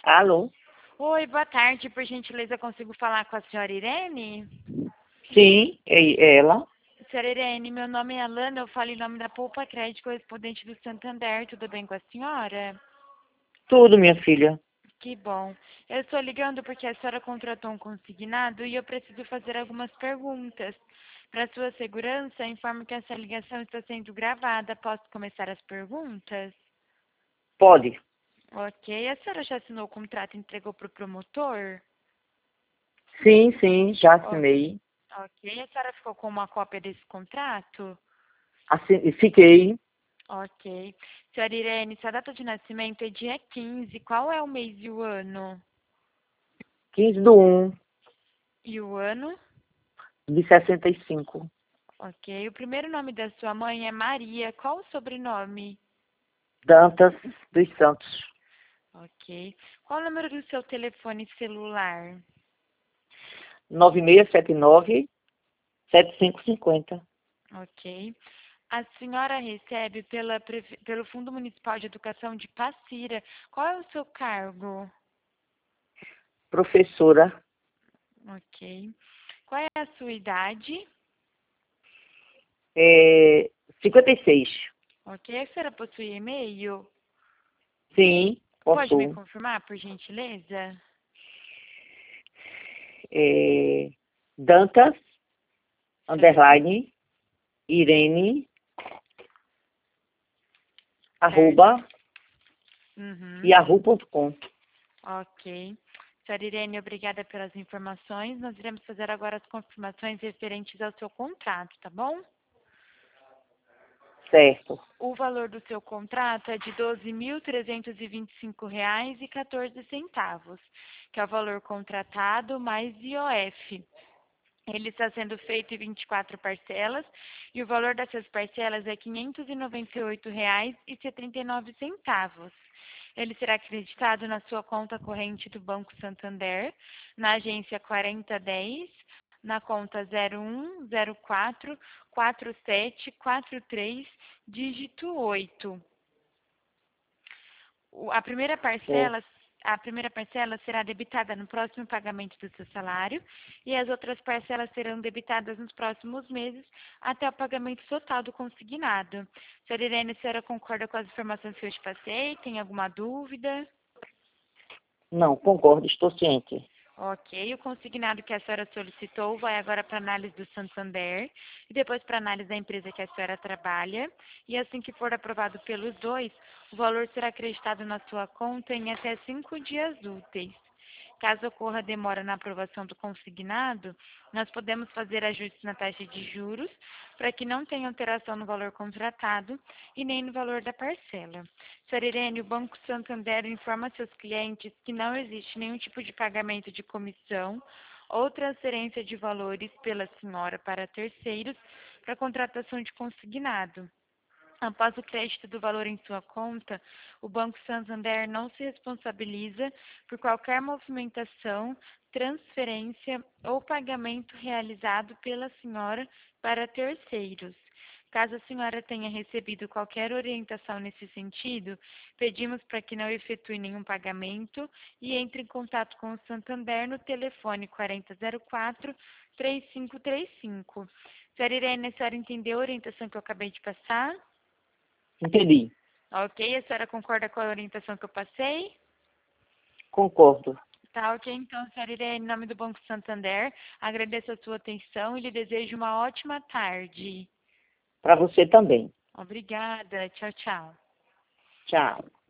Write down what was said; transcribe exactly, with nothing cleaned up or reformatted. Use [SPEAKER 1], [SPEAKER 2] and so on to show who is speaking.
[SPEAKER 1] Alô?
[SPEAKER 2] Oi, boa tarde. Por gentileza, consigo falar com a senhora Irene?
[SPEAKER 1] Sim, é ela.
[SPEAKER 2] Senhora Irene, meu nome é Alana, eu falo em nome da Poupa Crédito, correspondente do Santander. Tudo bem com a senhora?
[SPEAKER 1] Tudo, minha filha.
[SPEAKER 2] Que bom. Eu estou ligando porque a senhora contratou um consignado e eu preciso fazer algumas perguntas. Para sua segurança, informo que essa ligação está sendo gravada. Posso começar as perguntas?
[SPEAKER 1] Pode.
[SPEAKER 2] Ok. A senhora já assinou o contrato e entregou para o promotor?
[SPEAKER 1] Sim, sim, já
[SPEAKER 2] O-
[SPEAKER 1] assinei.
[SPEAKER 2] Ok. A senhora ficou com uma cópia desse contrato?
[SPEAKER 1] Assi- Fiquei
[SPEAKER 2] Ok. Senhora Irene, sua data de nascimento é dia quinze. Qual é o mês e o ano?
[SPEAKER 1] quinze do um
[SPEAKER 2] E o ano?
[SPEAKER 1] de sessenta e cinco.
[SPEAKER 2] Ok. O primeiro nome da sua mãe é Maria. Qual o sobrenome?
[SPEAKER 1] Dantas dos Santos.
[SPEAKER 2] Ok. Qual o número do seu telefone celular?
[SPEAKER 1] nove seis sete nove, sete cinco cinco zero.
[SPEAKER 2] Ok. A senhora recebe pela, Pref- pelo Fundo Municipal de Educação de Passira. Qual é o seu cargo?
[SPEAKER 1] Professora,
[SPEAKER 2] Ok. Qual é a sua idade?
[SPEAKER 1] é, cinquenta e seis.
[SPEAKER 2] Ok. A senhora possui e-mail?
[SPEAKER 1] Sim,
[SPEAKER 2] Pode me
[SPEAKER 1] posso.
[SPEAKER 2] confirmar, por gentileza?
[SPEAKER 1] É, Dantas,
[SPEAKER 2] Certo.
[SPEAKER 1] underline, Irene,
[SPEAKER 2] Certo.
[SPEAKER 1] arroba,
[SPEAKER 2] Uhum.
[SPEAKER 1] yahoo ponto com.
[SPEAKER 2] Ok. Senhora Irene, obrigada pelas informações. Nós iremos fazer agora as confirmações referentes ao seu contrato, tá bom?
[SPEAKER 1] Certo.
[SPEAKER 2] O valor do seu contrato é de doze mil trezentos e vinte e cinco reais e quatorze centavos, que é o valor contratado mais I O F. Ele está sendo feito em vinte e quatro parcelas e o valor dessas parcelas é quinhentos e noventa e oito reais e setenta e nove centavos. Ele será acreditado na sua conta corrente do Banco Santander, na agência quarenta dez, na conta zero um zero quatro quatro sete quatro três, dígito oito. O- A primeira
[SPEAKER 1] Certo.
[SPEAKER 2] parcela, a primeira parcela será debitada no próximo pagamento do seu salário e as outras parcelas serão debitadas nos próximos meses até o pagamento total do consignado. Senhora Irene, a senhora concorda com as informações que eu te passei? Tem alguma dúvida?
[SPEAKER 1] Não, concordo, estou ciente.
[SPEAKER 2] Ok, o consignado que a senhora solicitou vai agora para análise do Santander e depois para análise da empresa que a senhora trabalha. E assim que for aprovado pelos dois, o valor será acreditado na sua conta em até cinco dias úteis. Caso ocorra demora na aprovação do consignado, nós podemos fazer ajustes na taxa de juros para que não tenha alteração no valor contratado e nem no valor da parcela. Senhora Irene, o Banco Santander informa seus clientes que não existe nenhum tipo de pagamento de comissão ou transferência de valores pela senhora para terceiros para contratação de consignado. Após o crédito do valor em sua conta, o Banco Santander não se responsabiliza por qualquer movimentação, transferência ou pagamento realizado pela senhora para terceiros. Caso a senhora tenha recebido qualquer orientação nesse sentido, pedimos para que não efetue nenhum pagamento e entre em contato com o Santander no telefone quarenta zero quatro, três cinco três cinco. Senhora Irene, a senhora entendeu a orientação que eu acabei de passar?
[SPEAKER 1] Entendi.
[SPEAKER 2] Ok, a senhora concorda com a orientação que eu passei?
[SPEAKER 1] Concordo.
[SPEAKER 2] Tá, ok. Então, senhora Irene, em nome do Banco Santander, agradeço a sua atenção e lhe desejo uma ótima tarde.
[SPEAKER 1] Para você também.
[SPEAKER 2] Obrigada. Tchau, tchau.
[SPEAKER 1] Tchau.